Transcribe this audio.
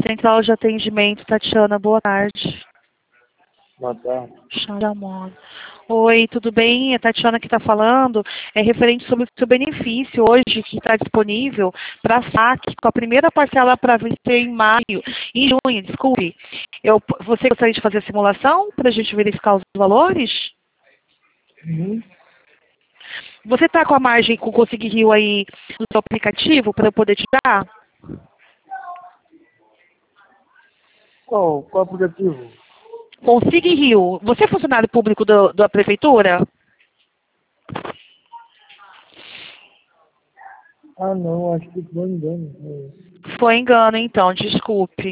Central de Atendimento, Tatiana, boa tarde. Boa tarde. Chamando. Oi, tudo bem? É a Tatiana que está falando. É referente sobre o seu benefício hoje, que está disponível para saque, com a primeira parcela para vencer em junho, desculpe. Você gostaria de fazer a simulação para a gente verificar os valores? Uhum. Você está com a margem com o Consig Rio aí no seu aplicativo para eu poder te dar? Qual aplicativo? Consig Rio. Você é funcionário público da prefeitura? Ah, não, acho que foi engano. Foi engano, então, desculpe.